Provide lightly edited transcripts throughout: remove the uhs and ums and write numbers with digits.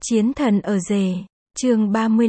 Chiến thần ở rể, chương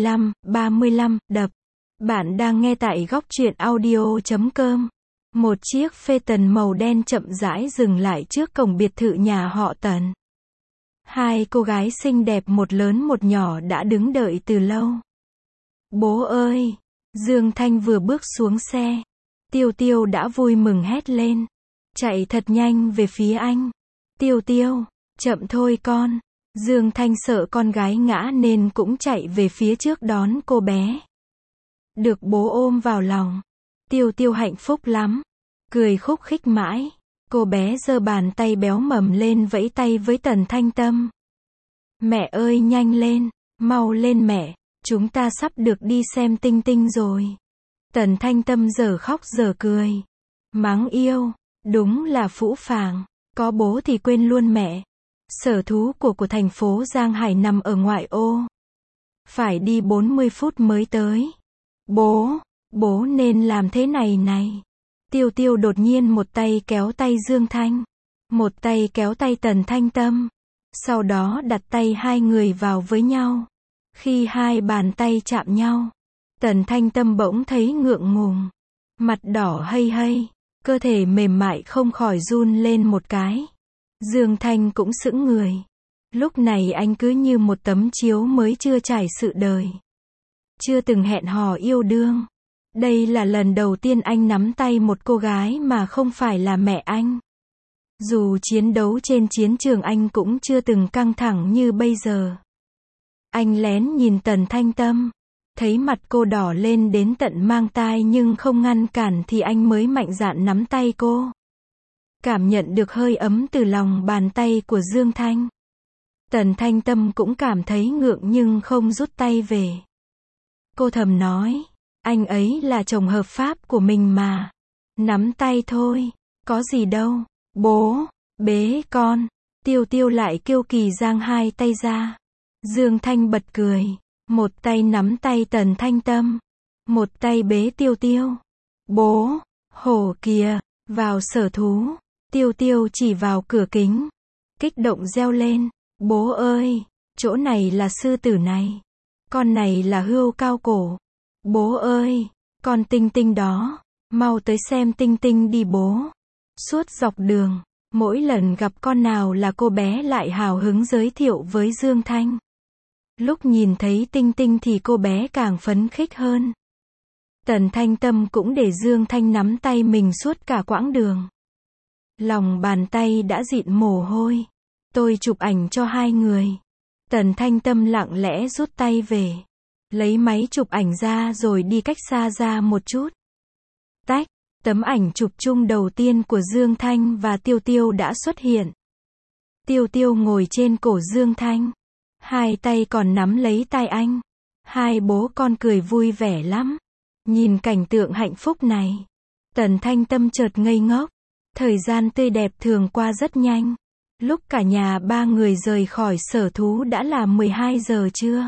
35, đập. Bạn đang nghe tại góc truyện audio.com. Một chiếc Phaeton màu đen chậm rãi dừng lại trước cổng biệt thự nhà họ Tần. Hai cô gái xinh đẹp một lớn một nhỏ đã đứng đợi từ lâu. Bố ơi! Dương Thanh vừa bước xuống xe. Tiêu Tiêu đã vui mừng hét lên. Chạy thật nhanh về phía anh. Tiêu Tiêu, chậm thôi con. Dương Thanh sợ con gái ngã nên cũng chạy về phía trước đón cô bé. Được bố ôm vào lòng. Tiêu Tiêu hạnh phúc lắm. Cười khúc khích mãi. Cô bé giơ bàn tay béo mầm lên vẫy tay với Tần Thanh Tâm. Mẹ ơi nhanh lên, mau lên mẹ, chúng ta sắp được đi xem Tinh Tinh rồi. Tần Thanh Tâm giờ khóc giờ cười. Mắng yêu, đúng là phũ phàng, có bố thì quên luôn mẹ. Sở thú của thành phố Giang Hải nằm ở ngoại ô. Phải đi 40 phút mới tới. Bố nên làm thế này. Tiêu Tiêu đột nhiên một tay kéo tay Dương Thanh. Một tay kéo tay Tần Thanh Tâm. Sau đó đặt tay hai người vào với nhau. Khi hai bàn tay chạm nhau, Tần Thanh Tâm bỗng thấy ngượng ngùng. Mặt đỏ hây, cơ thể mềm mại không khỏi run lên một cái. Dương Thanh cũng sững người. Lúc này anh cứ như một tấm chiếu mới chưa trải sự đời. Chưa từng hẹn hò yêu đương. Đây là lần đầu tiên anh nắm tay một cô gái mà không phải là mẹ anh. Dù chiến đấu trên chiến trường anh cũng chưa từng căng thẳng như bây giờ. Anh lén nhìn Tần Thanh Tâm. Thấy mặt cô đỏ lên đến tận mang tai nhưng không ngăn cản thì anh mới mạnh dạn nắm tay cô. Cảm nhận được hơi ấm từ lòng bàn tay của Dương Thanh. Tần Thanh Tâm cũng cảm thấy ngượng nhưng không rút tay về. Cô thầm nói, anh ấy là chồng hợp pháp của mình mà. Nắm tay thôi, có gì đâu. Bố, bế con. Tiêu Tiêu lại kiêu kỳ giang hai tay ra. Dương Thanh bật cười. Một tay nắm tay Tần Thanh Tâm. Một tay bế Tiêu Tiêu. Bố, hổ kìa, vào sở thú. Tiêu Tiêu chỉ vào cửa kính. Kích động reo lên. Bố ơi, chỗ này là sư tử này. Con này là hươu cao cổ. Bố ơi, con Tinh Tinh đó. Mau tới xem Tinh Tinh đi bố. Suốt dọc đường, mỗi lần gặp con nào là cô bé lại hào hứng giới thiệu với Dương Thanh. Lúc nhìn thấy Tinh Tinh thì cô bé càng phấn khích hơn. Tần Thanh Tâm cũng để Dương Thanh nắm tay mình suốt cả quãng đường. Lòng bàn tay đã dịn mồ hôi. Tôi chụp ảnh cho hai người. Tần Thanh Tâm lặng lẽ rút tay về. Lấy máy chụp ảnh ra rồi đi cách xa ra một chút. Tách, tấm ảnh chụp chung đầu tiên của Dương Thanh và Tiêu Tiêu đã xuất hiện. Tiêu Tiêu ngồi trên cổ Dương Thanh. Hai tay còn nắm lấy tay anh. Hai bố con cười vui vẻ lắm. Nhìn cảnh tượng hạnh phúc này. Tần Thanh Tâm chợt ngây ngốc. Thời gian tươi đẹp thường qua rất nhanh. Lúc cả nhà ba người rời khỏi sở thú đã là 12 giờ trưa.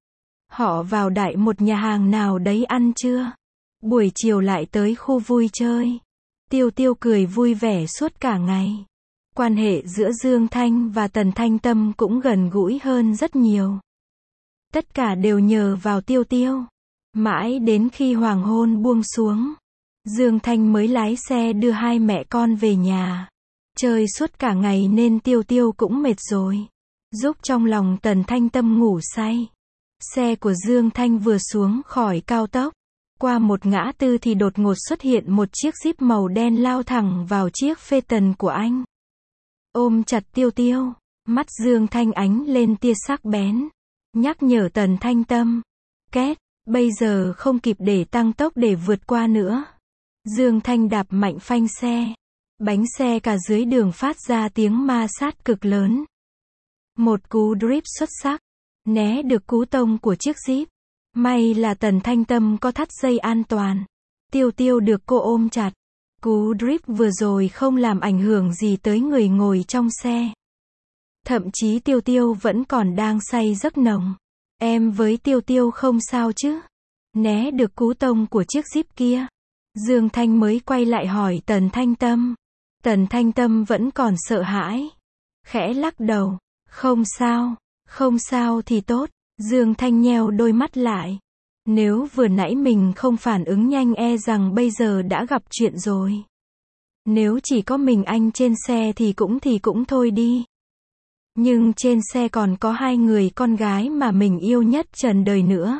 Họ vào đại một nhà hàng nào đấy ăn trưa. Buổi chiều lại tới khu vui chơi. Tiêu Tiêu cười vui vẻ suốt cả ngày. Quan hệ giữa Dương Thanh và Tần Thanh Tâm cũng gần gũi hơn rất nhiều. Tất cả đều nhờ vào Tiêu Tiêu. Mãi đến khi hoàng hôn buông xuống, Dương Thanh mới lái xe đưa hai mẹ con về nhà. Chơi suốt cả ngày nên Tiêu Tiêu cũng mệt rồi. Giúp trong lòng Tần Thanh Tâm ngủ say. Xe của Dương Thanh vừa xuống khỏi cao tốc. Qua một ngã tư thì đột ngột xuất hiện một chiếc Jeep màu đen lao thẳng vào chiếc Phaeton của anh. Ôm chặt Tiêu Tiêu, mắt Dương Thanh ánh lên tia sắc bén. Nhắc nhở Tần Thanh Tâm. Két, bây giờ không kịp để tăng tốc để vượt qua nữa. Dương Thanh đạp mạnh phanh xe. Bánh xe cả dưới đường phát ra tiếng ma sát cực lớn. Một cú drift xuất sắc. Né được cú tông của chiếc Jeep. May là Tần Thanh Tâm có thắt dây an toàn. Tiêu Tiêu được cô ôm chặt. Cú drift vừa rồi không làm ảnh hưởng gì tới người ngồi trong xe. Thậm chí Tiêu Tiêu vẫn còn đang say giấc nồng. Em với Tiêu Tiêu không sao chứ? Né được cú tông của chiếc Jeep kia. Dương Thanh mới quay lại hỏi Tần Thanh Tâm. Tần Thanh Tâm vẫn còn sợ hãi. Khẽ lắc đầu. Không sao. Không sao thì tốt, Dương Thanh nheo đôi mắt lại. Nếu vừa nãy mình không phản ứng nhanh e rằng bây giờ đã gặp chuyện rồi. Nếu chỉ có mình anh trên xe thì cũng thôi đi. Nhưng trên xe còn có 2 người con gái mà mình yêu nhất trần đời nữa.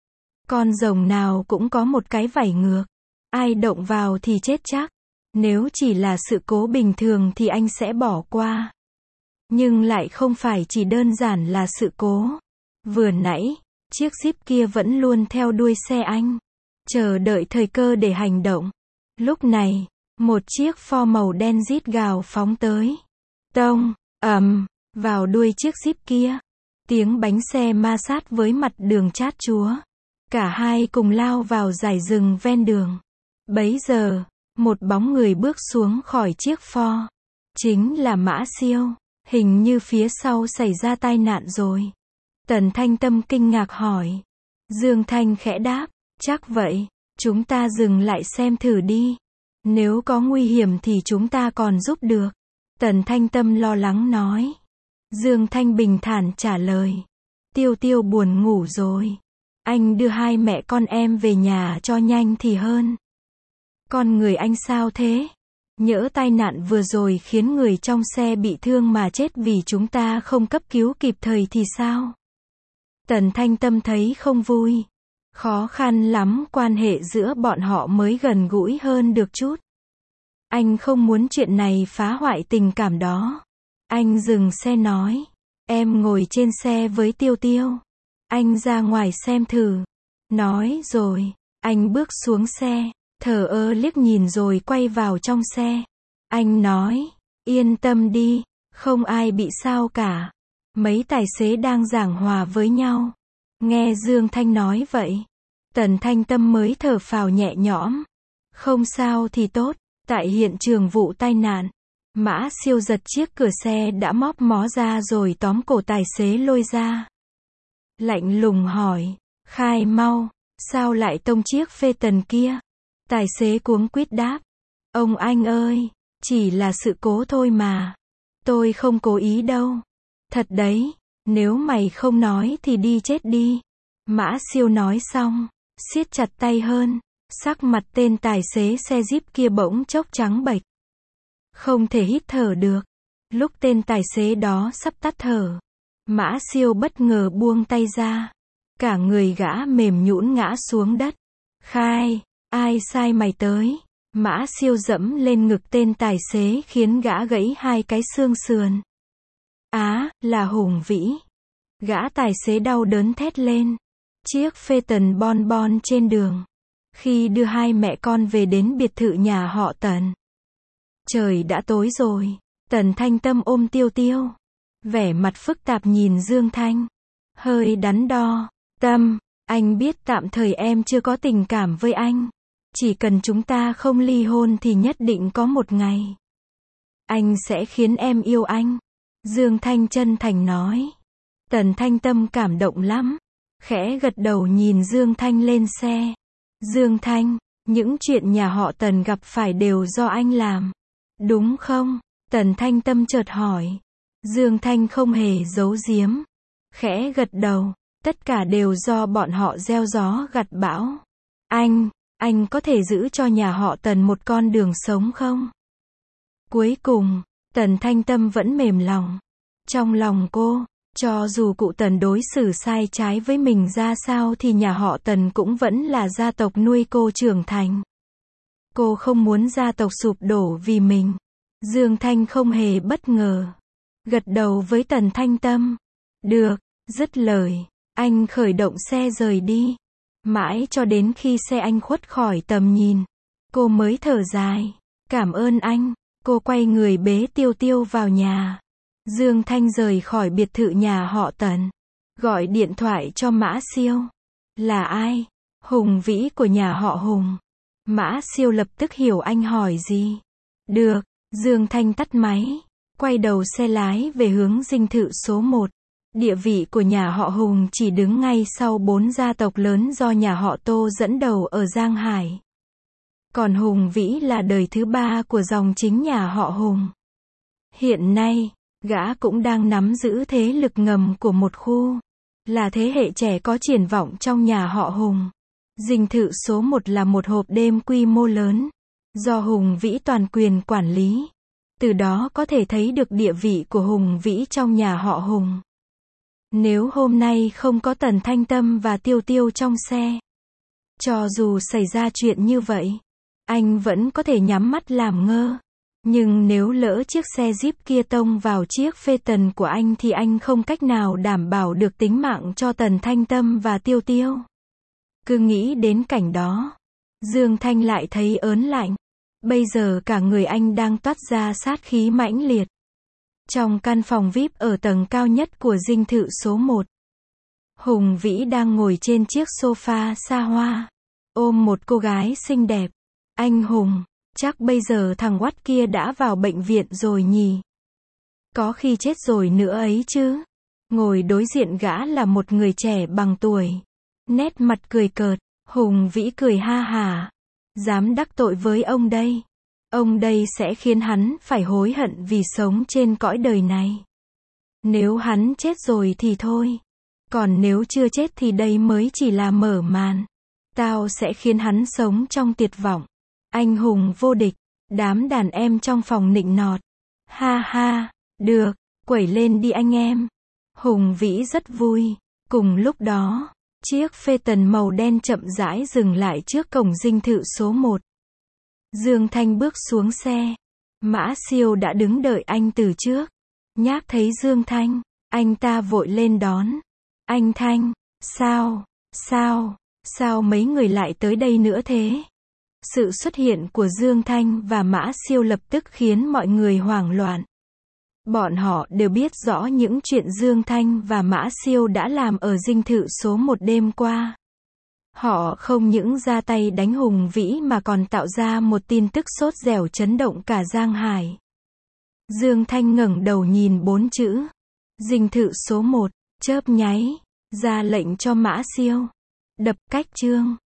Con rồng nào cũng có một cái vảy ngược. Ai động vào thì chết chắc. Nếu chỉ là sự cố bình thường thì anh sẽ bỏ qua. Nhưng lại không phải chỉ đơn giản là sự cố. Vừa nãy, chiếc Jeep kia vẫn luôn theo đuôi xe anh. Chờ đợi thời cơ để hành động. Lúc này, một chiếc Ford màu đen rít gào phóng tới. Tông, ầm, vào đuôi chiếc Jeep kia. Tiếng bánh xe ma sát với mặt đường chát chúa. Cả hai cùng lao vào dải rừng ven đường. Bấy giờ, một bóng người bước xuống khỏi chiếc Ford. Chính là Mã Siêu. Hình như phía sau xảy ra tai nạn rồi. Tần Thanh Tâm kinh ngạc hỏi. Dương Thanh khẽ đáp. Chắc vậy, chúng ta dừng lại xem thử đi. Nếu có nguy hiểm thì chúng ta còn giúp được. Tần Thanh Tâm lo lắng nói. Dương Thanh bình thản trả lời. Tiêu Tiêu buồn ngủ rồi. Anh đưa 2 mẹ con em về nhà cho nhanh thì hơn. Con người anh sao thế? Nhỡ tai nạn vừa rồi khiến người trong xe bị thương mà chết vì chúng ta không cấp cứu kịp thời thì sao? Tần Thanh Tâm thấy không vui. Khó khăn lắm quan hệ giữa bọn họ mới gần gũi hơn được chút. Anh không muốn chuyện này phá hoại tình cảm đó. Anh dừng xe nói. Em ngồi trên xe với Tiêu Tiêu. Anh ra ngoài xem thử. Nói rồi, anh bước xuống xe, thờ ơ liếc nhìn rồi quay vào trong xe. Anh nói, yên tâm đi, không ai bị sao cả. Mấy tài xế đang giảng hòa với nhau. Nghe Dương Thanh nói vậy, Tần Thanh Tâm mới thở phào nhẹ nhõm. Không sao thì tốt, tại hiện trường vụ tai nạn, Mã Siêu giật chiếc cửa xe đã móp mó ra rồi tóm cổ tài xế lôi ra. Lạnh lùng hỏi, khai mau, sao lại tông chiếc phê tần kia? Tài xế cuống quýt đáp, ông anh ơi, chỉ là sự cố thôi mà. Tôi không cố ý đâu. Thật đấy, nếu mày không nói thì đi chết đi. Mã Siêu nói xong, siết chặt tay hơn, sắc mặt tên tài xế xe Jeep kia bỗng chốc trắng bệch. Không thể hít thở được. Lúc tên tài xế đó sắp tắt thở, Mã Siêu bất ngờ buông tay ra. Cả người gã mềm nhũn ngã xuống đất. Khai, ai sai mày tới? Mã Siêu dẫm lên ngực tên tài xế khiến gã gãy 2 cái xương sườn. Á, là Hùng Vĩ. Gã tài xế đau đớn thét lên. Chiếc phê tần bon bon trên đường. Khi đưa 2 mẹ con về đến biệt thự nhà họ Tần. Trời đã tối rồi. Tần Thanh Tâm ôm Tiêu Tiêu. Vẻ mặt phức tạp nhìn Dương Thanh. Hơi đắn đo. Tâm, anh biết tạm thời em chưa có tình cảm với anh. Chỉ cần chúng ta không ly hôn thì nhất định có một ngày anh sẽ khiến em yêu anh. Dương Thanh chân thành nói. Tần Thanh Tâm cảm động lắm. Khẽ gật đầu nhìn Dương Thanh lên xe. Dương Thanh, những chuyện nhà họ Tần gặp phải đều do anh làm. Đúng không? Tần Thanh Tâm chợt hỏi. Dương Thanh không hề giấu giếm. Khẽ gật đầu. Tất cả đều do bọn họ gieo gió gặt bão. Anh có thể giữ cho nhà họ Tần một con đường sống không? Cuối cùng, Tần Thanh Tâm vẫn mềm lòng. Trong lòng cô, cho dù cụ Tần đối xử sai trái với mình ra sao thì nhà họ Tần cũng vẫn là gia tộc nuôi cô trưởng thành. Cô không muốn gia tộc sụp đổ vì mình. Dương Thanh không hề bất ngờ. Gật đầu với Tần Thanh Tâm. Được, dứt lời, anh khởi động xe rời đi. Mãi cho đến khi xe anh khuất khỏi tầm nhìn, cô mới thở dài. Cảm ơn anh. Cô quay người bế Tiêu Tiêu vào nhà. Dương Thanh rời khỏi biệt thự nhà họ Tần. Gọi điện thoại cho Mã Siêu. Là ai? Hùng Vĩ của nhà họ Hùng. Mã Siêu lập tức hiểu anh hỏi gì. Được. Dương Thanh tắt máy. Quay đầu xe lái về hướng dinh thự số 1. Địa vị của nhà họ Hùng chỉ đứng ngay sau 4 gia tộc lớn do nhà họ Tô dẫn đầu ở Giang Hải. Còn Hùng Vĩ là đời thứ 3 của dòng chính nhà họ Hùng. Hiện nay, Gã cũng đang nắm giữ thế lực ngầm của một khu. Là thế hệ trẻ có triển vọng trong nhà họ Hùng. Dinh thự số 1 là một hộp đêm quy mô lớn. Do Hùng Vĩ toàn quyền quản lý. Từ đó có thể thấy được địa vị của Hùng Vĩ trong nhà họ Hùng. Nếu hôm nay không có Tần Thanh Tâm và Tiêu Tiêu trong xe, cho dù xảy ra chuyện như vậy, anh vẫn có thể nhắm mắt làm ngơ. Nhưng nếu lỡ chiếc xe Jeep kia tông vào chiếc Phaeton của anh thì anh không cách nào đảm bảo được tính mạng cho Tần Thanh Tâm và Tiêu Tiêu. Cứ nghĩ đến cảnh đó, Dương Thanh lại thấy ớn lạnh. Bây giờ cả người anh đang toát ra sát khí mãnh liệt. Trong căn phòng VIP ở tầng cao nhất của dinh thự số 1, Hùng Vĩ đang ngồi trên chiếc sofa xa hoa, ôm một cô gái xinh đẹp. Anh Hùng, chắc bây giờ thằng Watt kia đã vào bệnh viện rồi nhỉ? Có khi chết rồi nữa ấy chứ. Ngồi đối diện gã là một người trẻ bằng tuổi. Nét mặt cười cợt, Hùng Vĩ cười ha hả. Dám đắc tội với ông đây. Ông đây sẽ khiến hắn phải hối hận vì sống trên cõi đời này. Nếu hắn chết rồi thì thôi. Còn nếu chưa chết thì đây mới chỉ là mở màn. Tao sẽ khiến hắn sống trong tuyệt vọng. Anh hùng vô địch. Đám đàn em trong phòng nịnh nọt. Ha ha, được, quẩy lên đi anh em. Hùng Vĩ rất vui. Cùng lúc đó, chiếc Phaeton màu đen chậm rãi dừng lại trước cổng dinh thự số 1. Dương Thanh bước xuống xe. Mã Siêu đã đứng đợi anh từ trước. Nhác thấy Dương Thanh, anh ta vội lên đón. Anh Thanh, sao mấy người lại tới đây nữa thế? Sự xuất hiện của Dương Thanh và Mã Siêu lập tức khiến mọi người hoảng loạn. Bọn họ đều biết rõ những chuyện Dương Thanh và Mã Siêu đã làm ở dinh thự số 1 đêm qua. Họ không những ra tay đánh Hùng Vĩ mà còn tạo ra một tin tức sốt dẻo chấn động cả Giang Hải. Dương Thanh ngẩng đầu nhìn 4 chữ. Dinh thự số 1, chớp nháy, ra lệnh cho Mã Siêu. Đập cách chương.